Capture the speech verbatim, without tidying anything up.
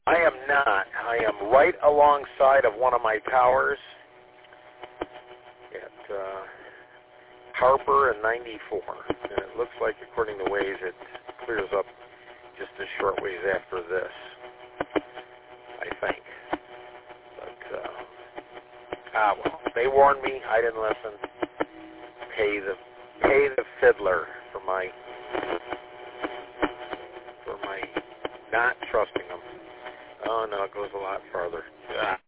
I am not. I am right alongside of one of my towers at uh, Harper and ninety-four. And it looks like, according to Waze, it clears up just a short ways after this, I think. But, uh, ah, well, they warned me. I didn't listen. Pay the, pay the fiddler for my, for my not trusting them. Oh, no, it goes a lot farther. Ah.